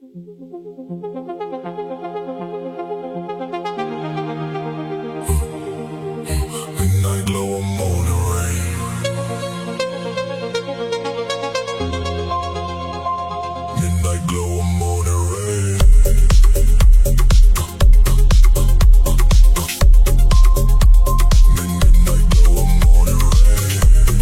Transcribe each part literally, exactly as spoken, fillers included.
Midnight glow, I'm on the rain. Midnight glow, I'm on the rain. Midnight glow, I'm on the rain.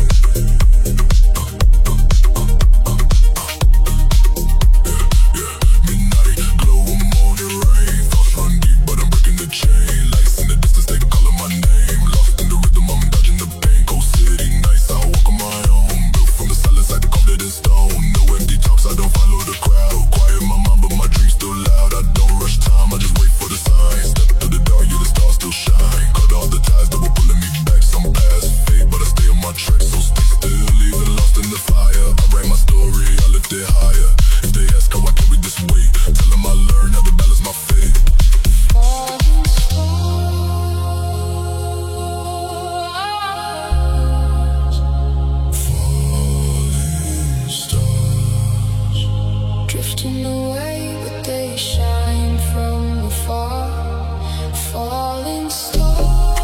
Yeah, yeah. Midnight glow, I'm on the rain. Thoughts run deep, but I'm breaking the chain. Lights in the distance, they calling my name. Lost in the rhythm, I'm dodging the pain. Cold city nights, I walk on my own. Built from the silence, I carved it in stone. No empty talks, I don't follow the crowd. Quiet my mind, but my dreams still loud. I don't rush time, I just wait for the signs. Step to the dark, yeah, the stars still shine. Cut all the ties that were pulling me back. Some past fade, but I stay on my track. So stay still, even lost in the fire. I write my story, I lift it higher. If they ask how I carry this weight, tell them I learned how to balance my fate. Falling stars, Falling stars, drifting away, but they shine from afar. Falling stars,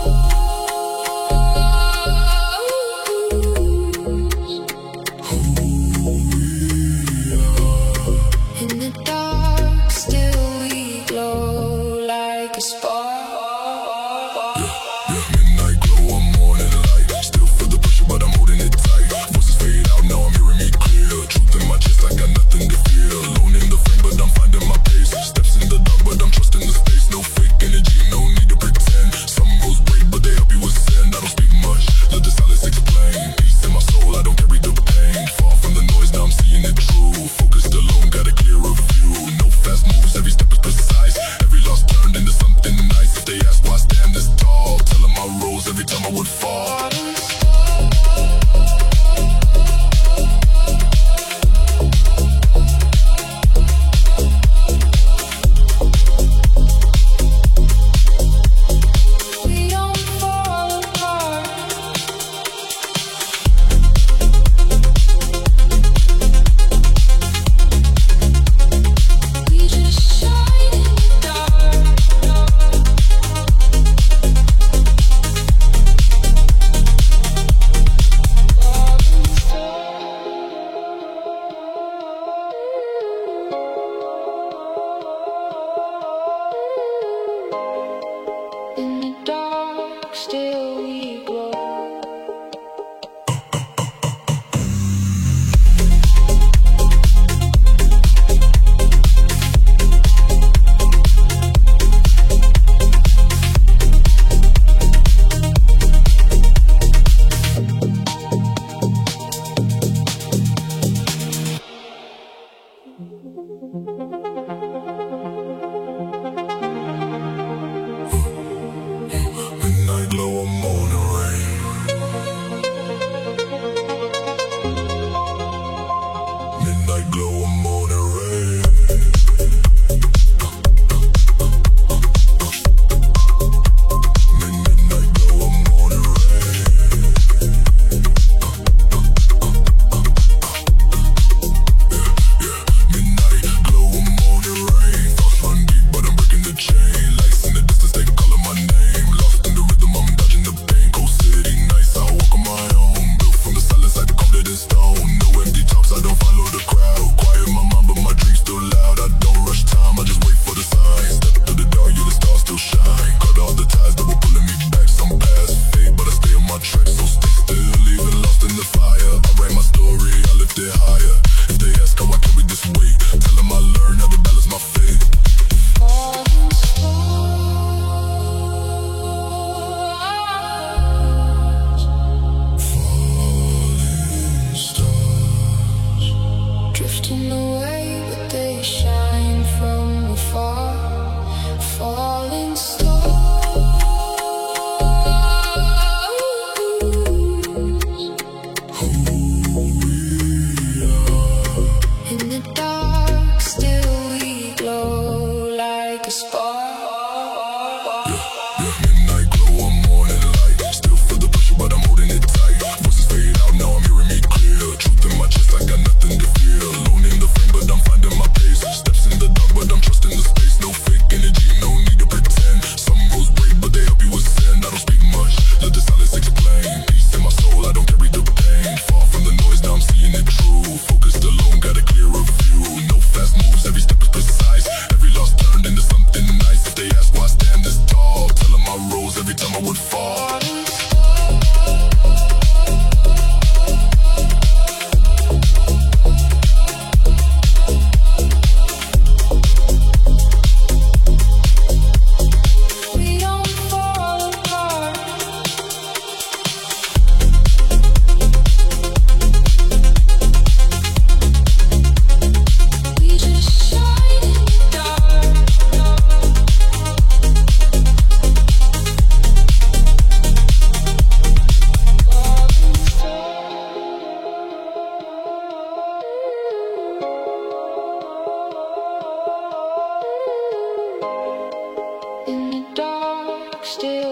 who we are. in the dark, still we glow like a spark. Yeah, midnight glow, I'm on it light. Still feel the pressure, but I'm holding it tight. Voices fade out, now I'm hearing me clear. Truth in my chest, I got nothing to fear. Alone in the frame, but I'm finding my pace. Steps in the dark, but I'm trusting the space. No fake energy, no need to pretend. Some roads break, but they help you ascend. I don't speak much, let the silence explain. Peace in my soul, I don't carry the pain. Far from the noise, now I'm seeing it true. Focused alone, got a clearer view. No fast moves, every step is precise. Every loss turned into something nice. If they ask why I stand this tall, tell them I rose every time I would fall. We don't fall apart. We just shine in the dark. In the dark, still we glow. Midnight glow, I'm on the rain. Midnight glow, I'm on the rain. Midnight glow, I'm on the rain. Yeah, yeah. Midnight glow, I'm still